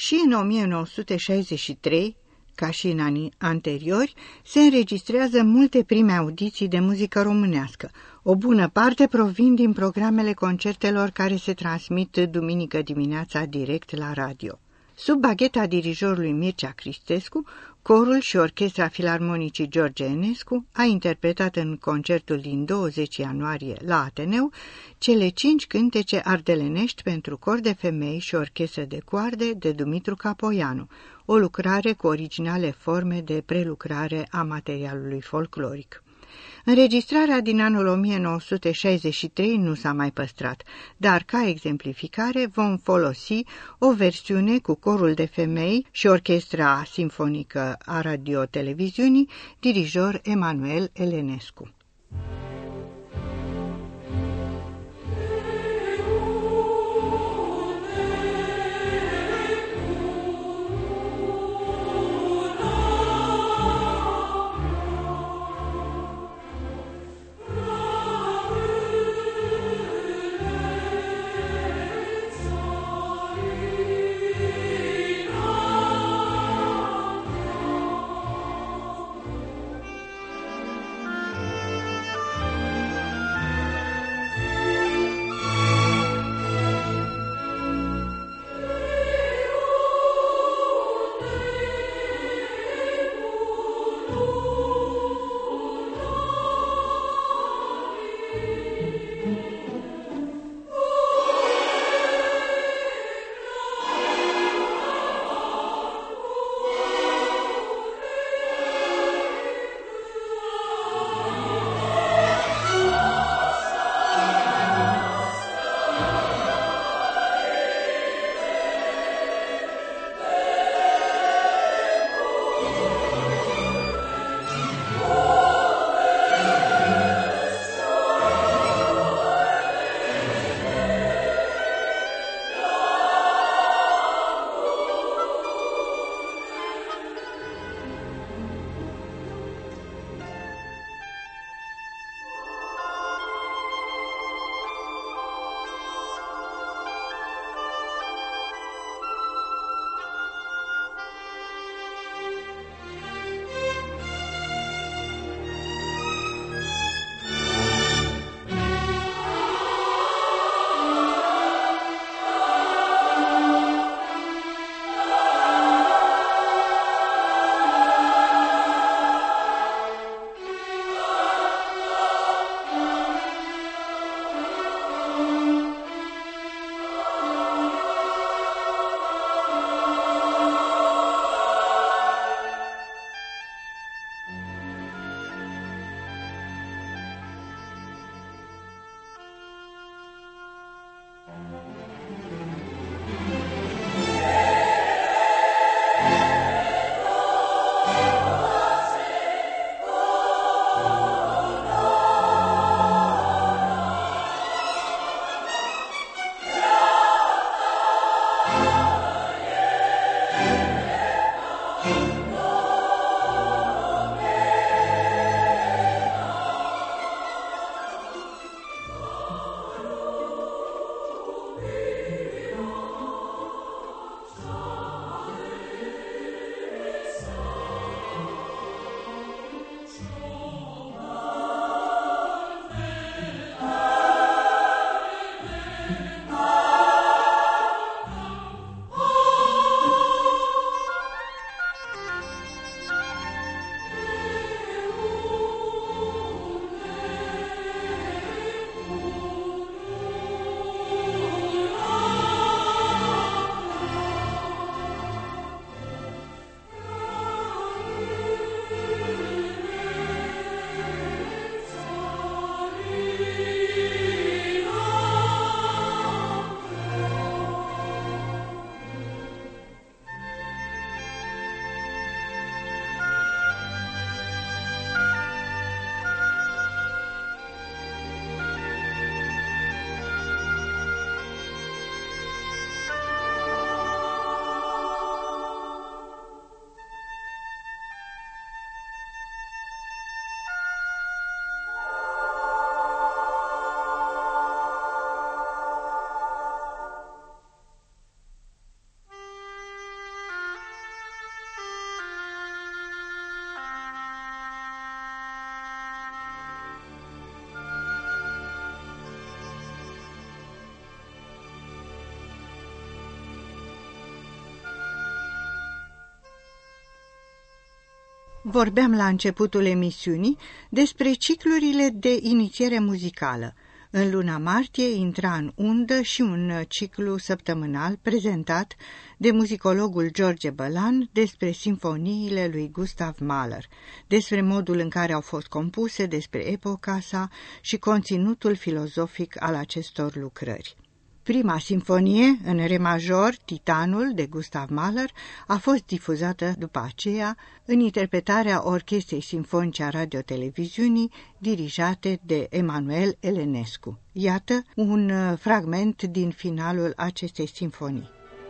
Și în 1963, ca și în anii anteriori, se înregistrează multe prime audiții de muzică românească. O bună parte provin din programele concertelor care se transmit duminică dimineața direct la radio. Sub bagheta dirijorului Mircea Cristescu, corul și orchestra filarmonicii George Enescu a interpretat în concertul din 20 ianuarie la Ateneu cele 5 cântece ardelenești pentru cor de femei și orchestră de coarde de Dumitru Capoianu, o lucrare cu originale forme de prelucrare a materialului folcloric. Înregistrarea din anul 1963 nu s-a mai păstrat, dar ca exemplificare vom folosi o versiune cu corul de femei și orchestra simfonică a radio-televiziunii, dirijor Emanuel Elenescu. Vorbeam la începutul emisiunii despre ciclurile de inițiere muzicală. În luna martie intra în undă și un ciclu săptămânal prezentat de muzicologul George Bălan despre simfoniile lui Gustav Mahler, despre modul în care au fost compuse, despre epoca sa și conținutul filozofic al acestor lucrări. Prima simfonie, în re major, Titanul, de Gustav Mahler, a fost difuzată după aceea în interpretarea Orchestrei Simfonice a Radio-Televiziunii, dirijate de Emanuel Elenescu. Iată un fragment din finalul acestei simfonii.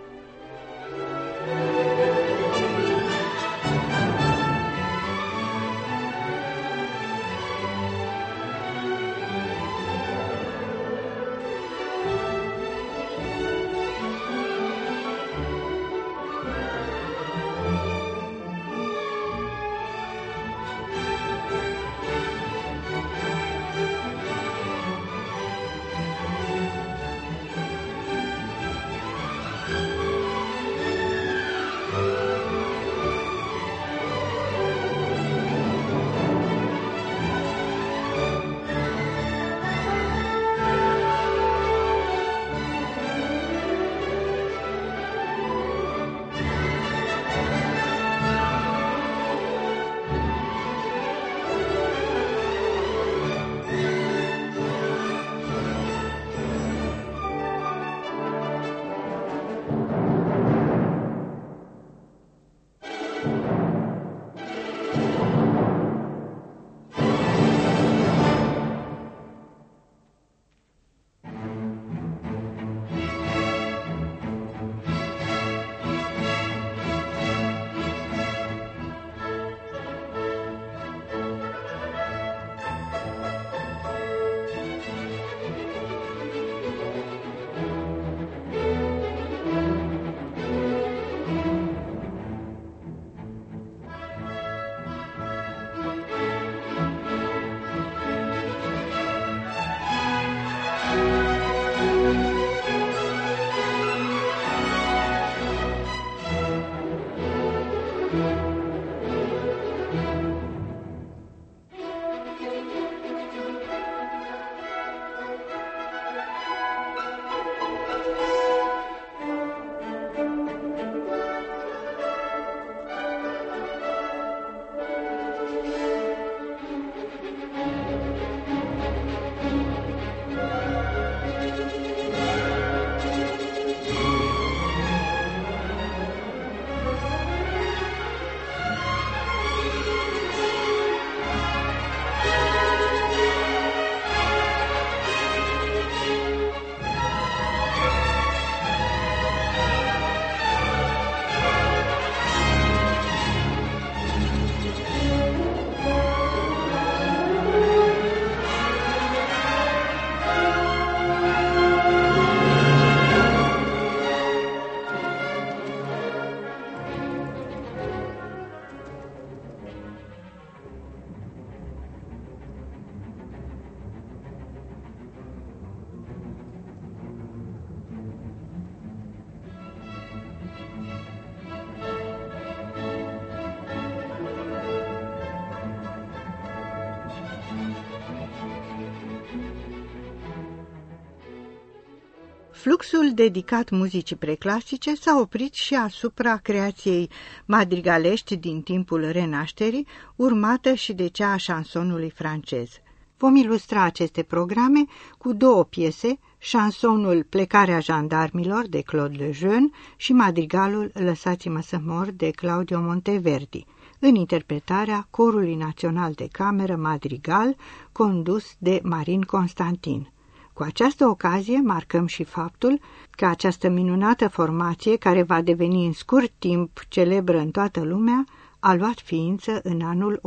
Fluxul dedicat muzicii preclasice s-a oprit și asupra creației madrigalești din timpul Renașterii, urmată și de cea a șansonului francez. Vom ilustra aceste programe cu două piese, șansonul Plecarea jandarmilor de Claude Lejeune și madrigalul Lăsați-mă să mor de Claudio Monteverdi, în interpretarea Corului Național de Cameră Madrigal, condus de Marin Constantin. Cu această ocazie marcăm și faptul că această minunată formație, care va deveni în scurt timp celebră în toată lumea, a luat ființă în anul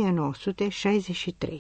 1963.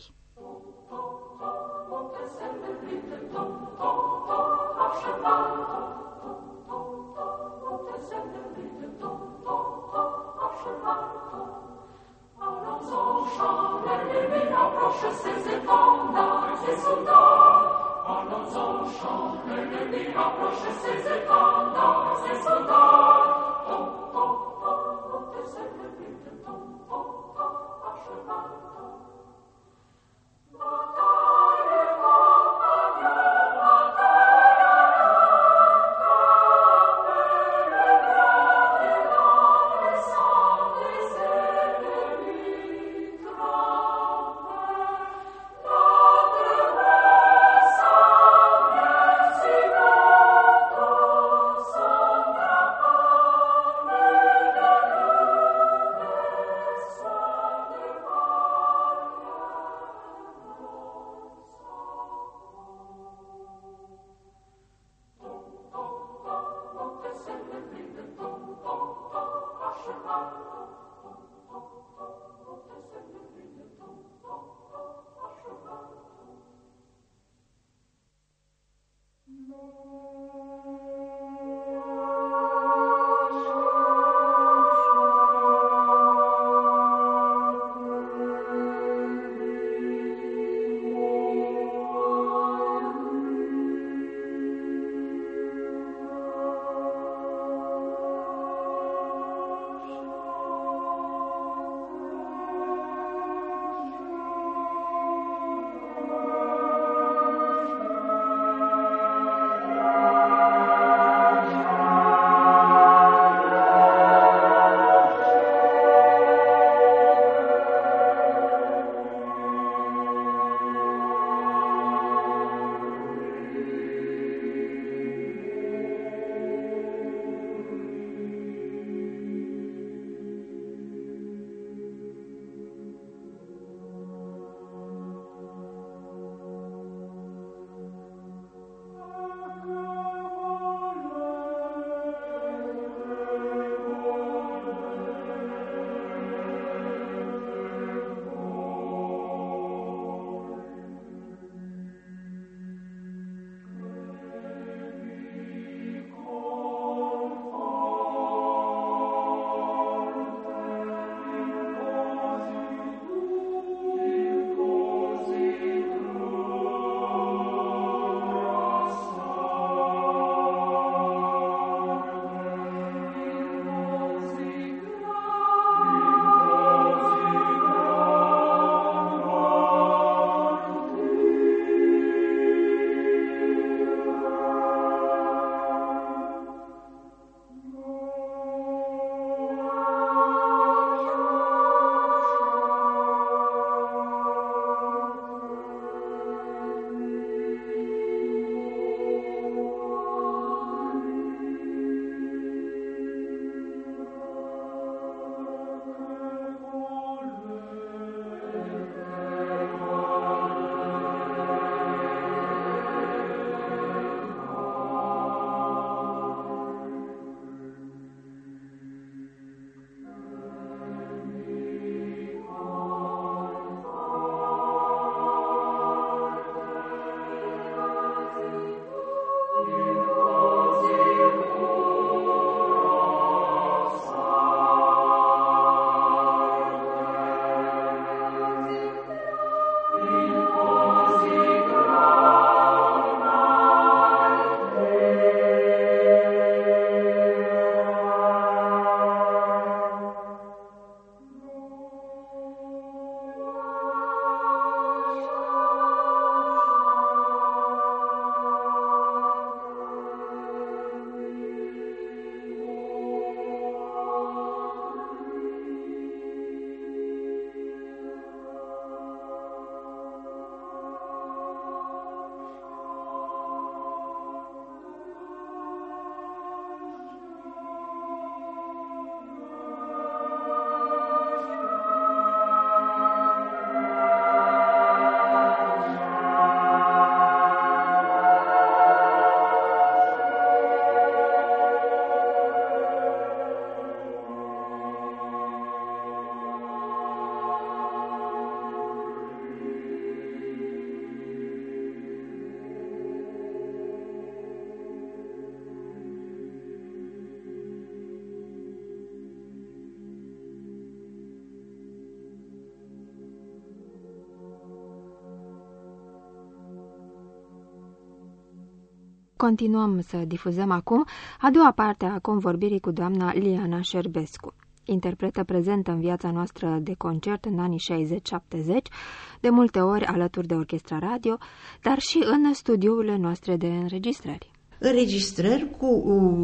Continuăm să difuzăm acum a doua parte a convorbirii cu doamna Liana Șerbescu, interpretă prezentă în viața noastră de concert în anii 60-70, de multe ori alături de orchestra radio, dar și în studiourile noastre de înregistrări. Înregistrări cu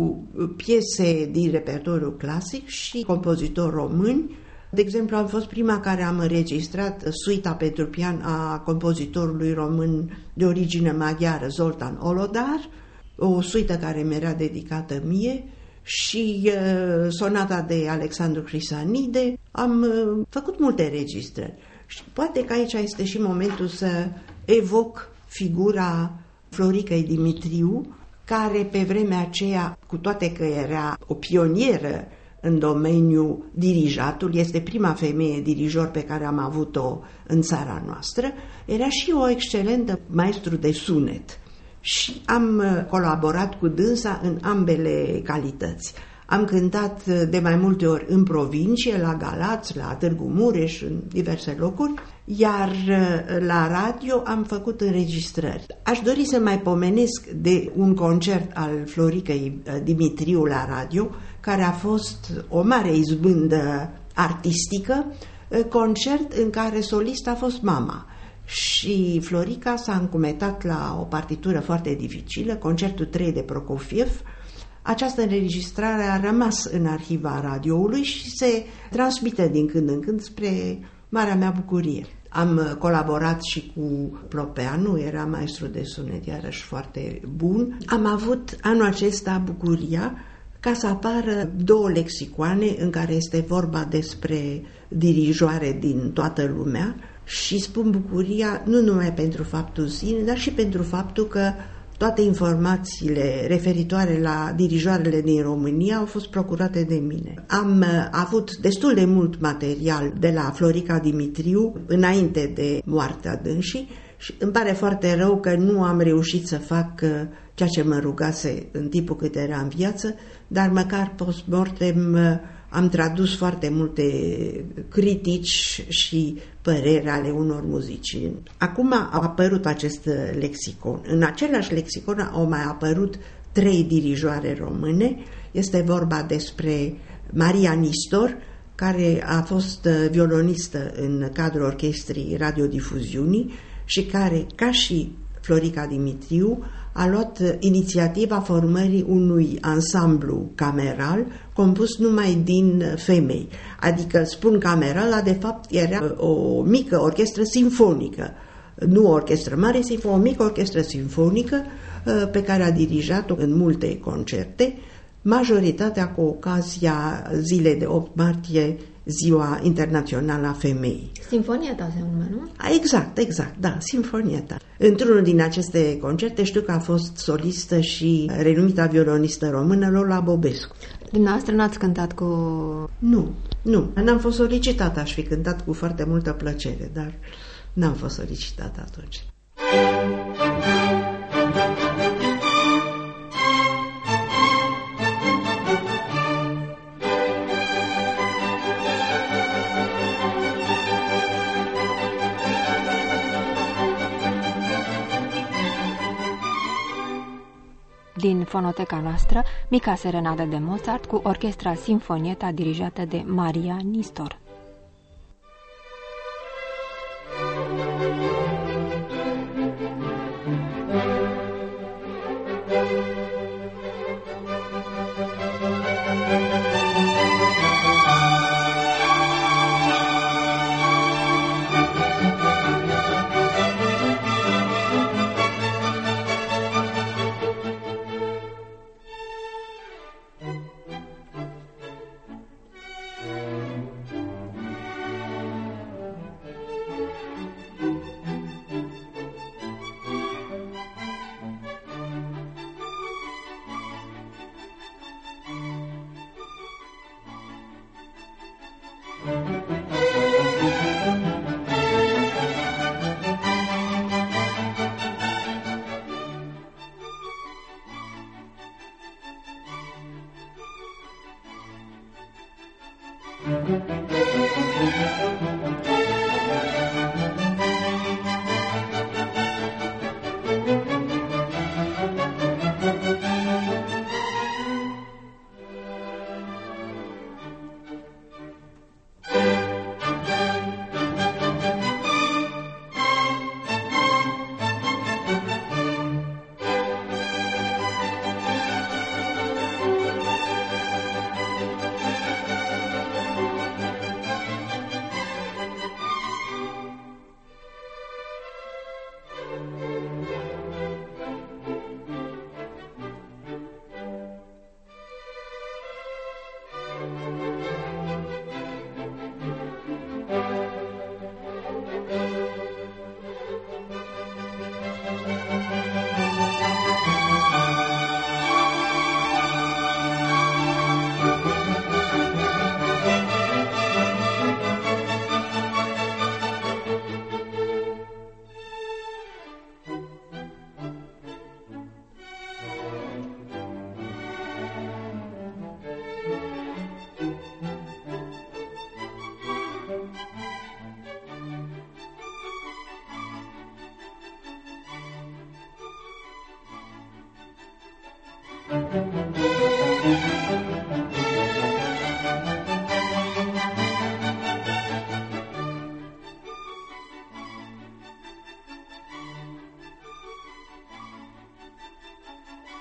piese din repertoriul clasic și compozitori români. De exemplu, am fost prima care am înregistrat suita pentru pian a compozitorului român de origine maghiară, Zoltán Olodar, o suită care mi-era dedicată mie, și sonata de Alexandru Crisanide. Am făcut multe înregistrări și poate că aici este și momentul să evoc figura Floricăi Dimitriu, care pe vremea aceea, cu toate că era o pionieră în domeniul dirijatul, este prima femeie dirijor pe care am avut-o în țara noastră, era și o excelentă maestru de sunet și am colaborat cu dânsa în ambele calități. Am cântat de mai multe ori în provincie, la Galați, la Târgu Mureș, în diverse locuri, iar la radio am făcut înregistrări. Aș dori să mai pomenesc de un concert al Floricăi Dimitriu la radio, care a fost o mare izbândă artistică, concert în care solist a fost mama. Și Florica s-a încumetat la o partitură foarte dificilă, concertul 3 de Prokofiev. Această înregistrare a rămas în arhiva radioului și se transmite din când în când spre marea mea bucurie. Am colaborat și cu Propeanu, era maestru de sunet, iarăși foarte bun. Am avut anul acesta bucuria ca să apară 2 lexicoane în care este vorba despre dirijoare din toată lumea și spun bucuria nu numai pentru faptul sine, dar și pentru faptul că toate informațiile referitoare la dirijoarele din România au fost procurate de mine. Am avut destul de mult material de la Florica Dimitriu înainte de moartea dânsii și îmi pare foarte rău că nu am reușit să fac ceea ce mă rugase în timpul cât era în viață, dar măcar post-mortem am tradus foarte multe critici și păreri ale unor muzicieni. Acum a apărut acest lexicon. În același lexicon au mai apărut 3 dirijoare române. Este vorba despre Maria Nistor, care a fost violonistă în cadrul orchestrii radiodifuziunii și care, ca și Florica Dimitriu, a luat inițiativa formării unui ansamblu cameral compus numai din femei. Adică spun cameral, dar de fapt era o mică orchestră simfonică, nu o orchestră mare, o mică orchestră simfonică pe care a dirijat-o în multe concerte, majoritatea cu ocazia zilei de 8 martie, Ziua Internațională a Femeii. Sinfonieta se numește, nu? Exact, da, Sinfonieta. Într-unul din aceste concerte știu că a fost solistă și renumita violonistă română Lola Bobescu. Dumneavoastră n-ați cântat cu... Nu, n-am fost solicitată, aș fi cântat cu foarte multă plăcere, dar n-am fost solicitată atunci. Din fonoteca noastră, Mica serenadă de Mozart cu orchestra Sinfonieta dirijată de Maria Nistor.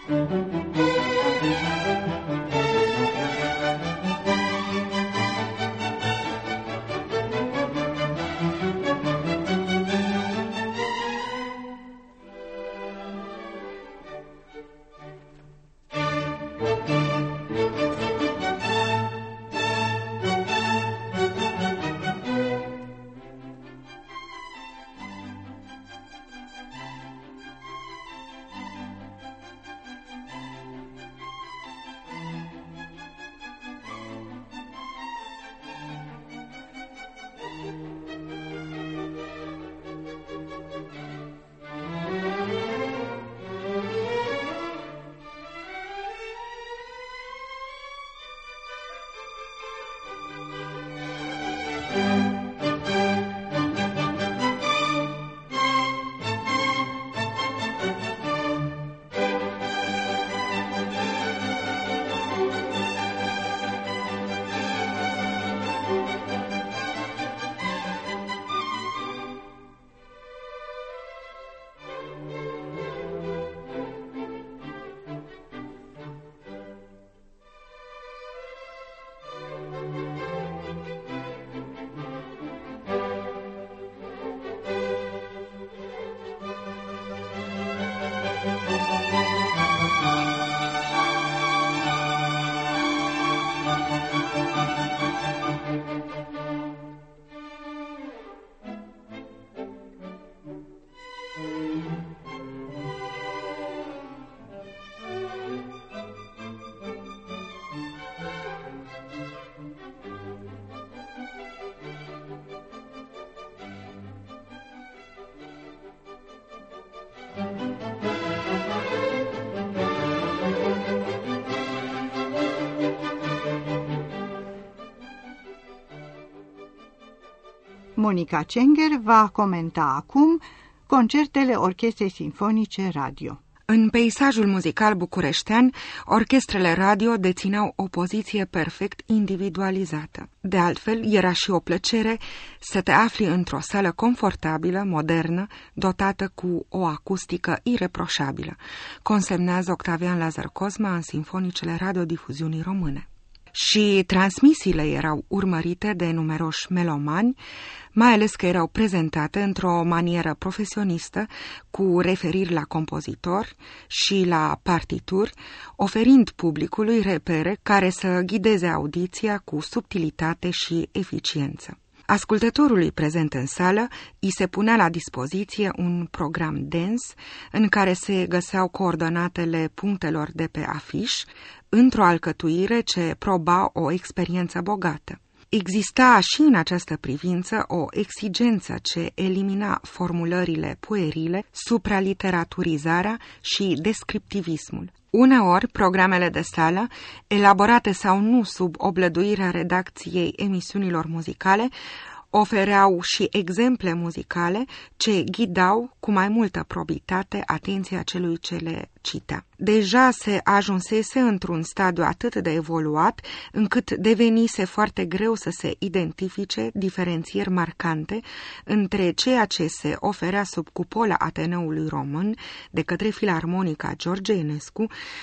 Monica Cenger va comenta acum concertele Orchestrei Sinfonice Radio. În peisajul muzical bucureștean, orchestrele radio dețineau o poziție perfect individualizată. De altfel, era și o plăcere să te afli într-o sală confortabilă, modernă, dotată cu o acustică ireproșabilă, consemnează Octavian Lazar Cosma în Sinfonicele radiodifuziunii române. Și transmisiile erau urmărite de numeroși melomani, mai ales că erau prezentate într-o manieră profesionistă, cu referiri la compozitori și la partituri, oferind publicului repere care să ghideze audiția cu subtilitate și eficiență. Ascultătorului prezent în sală îi se punea la dispoziție un program dens în care se găseau coordonatele punctelor de pe afiș, într-o alcătuire ce proba o experiență bogată. Exista și în această privință o exigență ce elimina formulările puerile, supraliteraturizarea și descriptivismul. Uneori, programele de sală, elaborate sau nu sub oblăduirea redacției emisiunilor muzicale, ofereau și exemple muzicale ce ghidau cu mai multă probitate atenția celui ce le citea. Deja se ajunsese într-un stadiu atât de evoluat, încât devenise foarte greu să se identifice diferențieri marcante între ceea ce se oferea sub cupola Ateneului Român de către Filarmonica George Enescu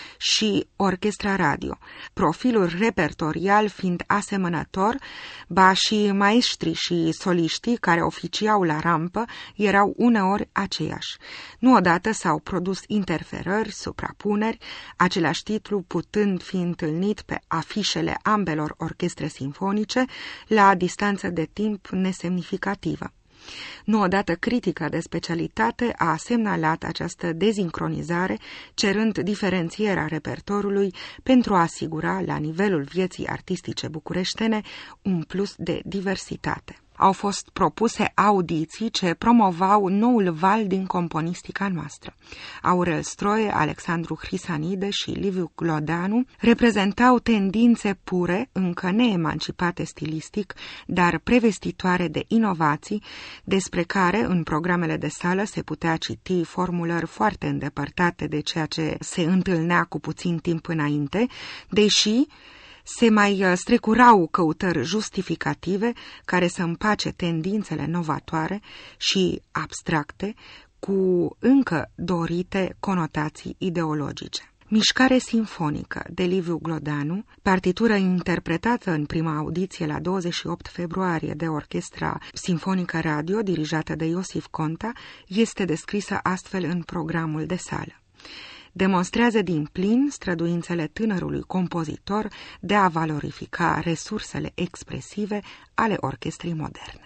și Orchestra Radio, profilul repertorial fiind asemănător, ba și maestrii și soliștii care oficiau la rampă erau uneori aceiași. Nu odată s-au produs interferări, suprapuneri, același titlu putând fi întâlnit pe afișele ambelor orchestre sinfonice la distanță de timp nesemnificativă. Nu odată critica de specialitate a semnalat această dezincronizare, cerând diferențierea repertoriului pentru a asigura la nivelul vieții artistice bucureștene un plus de diversitate. Au fost propuse audiții ce promovau noul val din componistica noastră. Aurel Stroie, Alexandru Hrisanide și Liviu Glodanu reprezentau tendințe pure, încă neemancipate stilistic, dar prevestitoare de inovații, despre care în programele de sală se putea citi formulări foarte îndepărtate de ceea ce se întâlnea cu puțin timp înainte, deși se mai strecurau căutări justificative care să împace tendințele novatoare și abstracte cu încă dorite conotații ideologice. Mișcare simfonică de Liviu Glodanu, partitură interpretată în prima audiție la 28 februarie de Orchestra Simfonică Radio, dirijată de Iosif Conta, este descrisă astfel în programul de sală. Demonstrează din plin străduințele tânărului compozitor de a valorifica resursele expresive ale orchestrei moderne.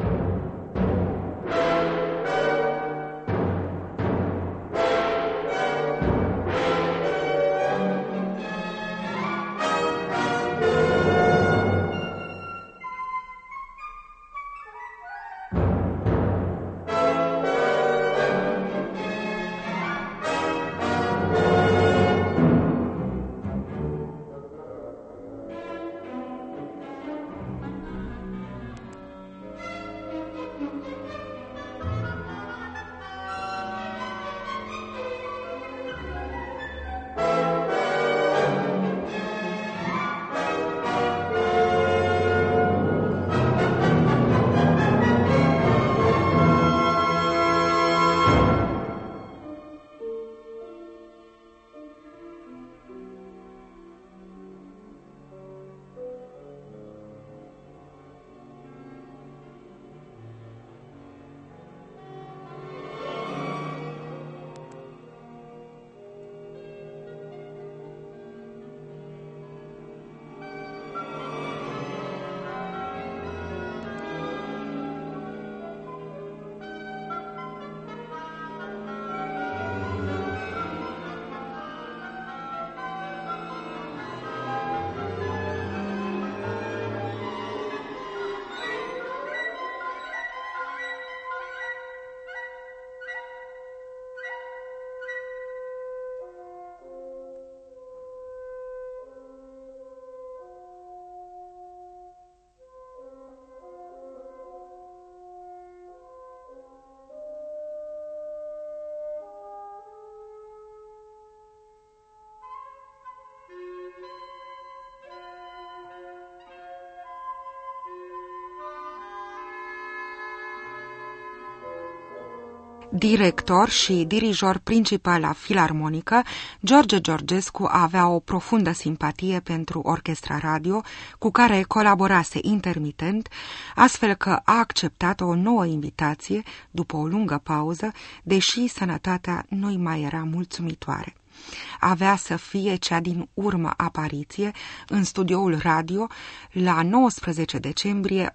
Director și dirijor principal la Filarmonică, George Georgescu avea o profundă simpatie pentru Orchestra Radio, cu care colaborase intermitent, astfel că a acceptat o nouă invitație după o lungă pauză, deși sănătatea nu-i mai era mulțumitoare. Avea să fie cea din urmă apariție în studioul radio la 19 decembrie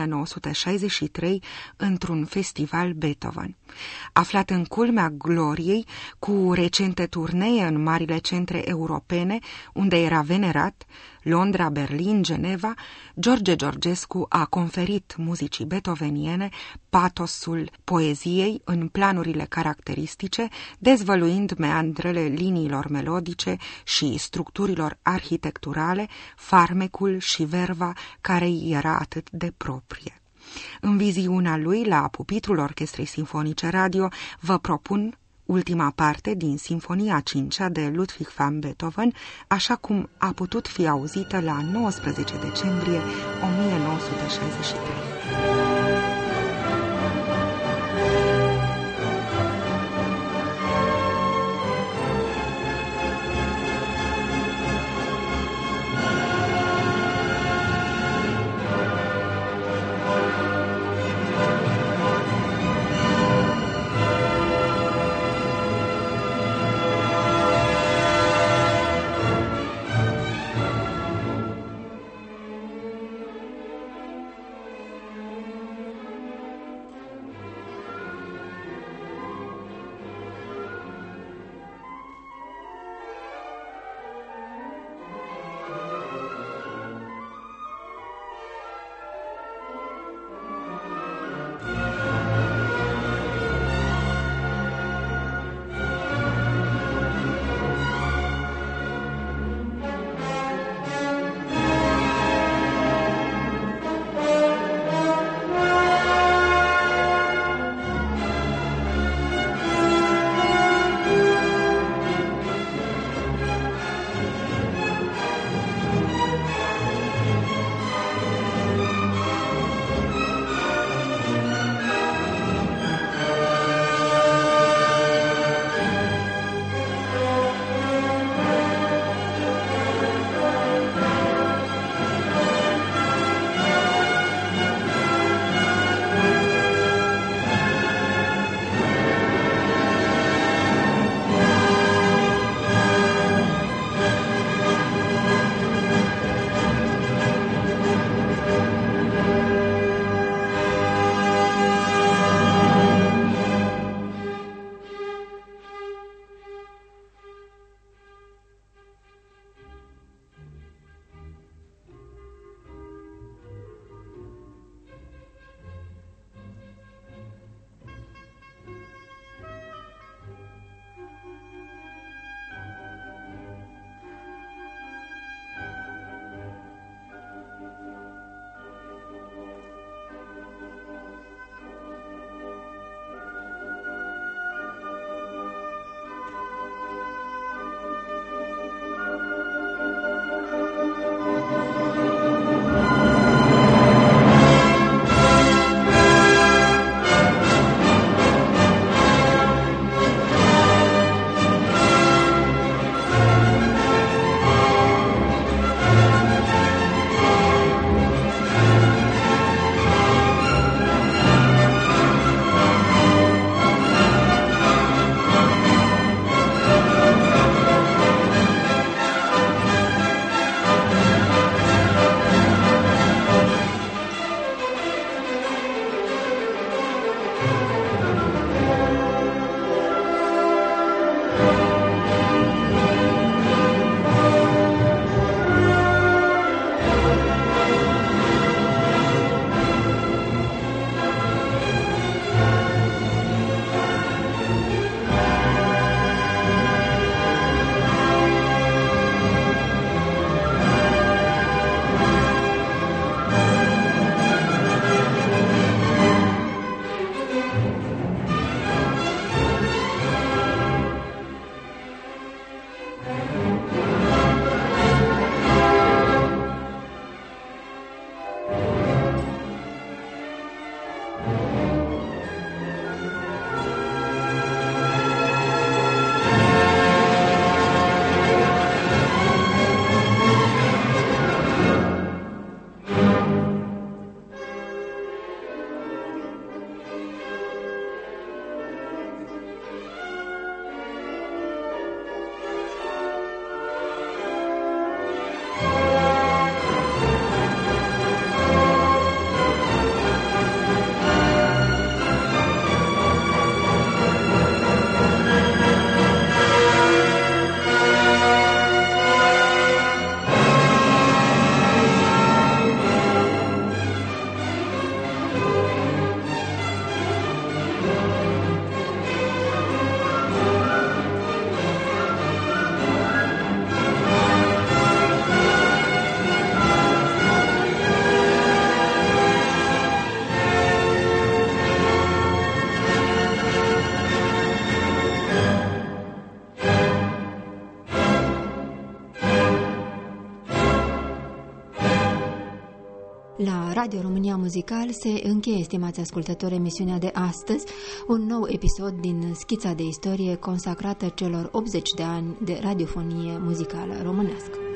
1963 într-un festival Beethoven. Aflat în culmea gloriei, cu recente turnee în marile centre europene, unde era venerat, Londra, Berlin, Geneva, George Georgescu a conferit muzicii beethoveniene patosul poeziei în planurile caracteristice, dezvăluind meandrele liniilor melodice și structurilor arhitecturale, farmecul și verva care îi era atât de proprie. În viziunea lui, la pupitrul Orchestrei Simfonice Radio, vă propun ultima parte din Sinfonia 5-a de Ludwig van Beethoven, așa cum a putut fi auzită la 19 decembrie 1963. La Radio România Muzical se încheie, stimați ascultători, emisiunea de astăzi, un nou episod din schița de istorie consacrată celor 80 de ani de radiofonie muzicală românească.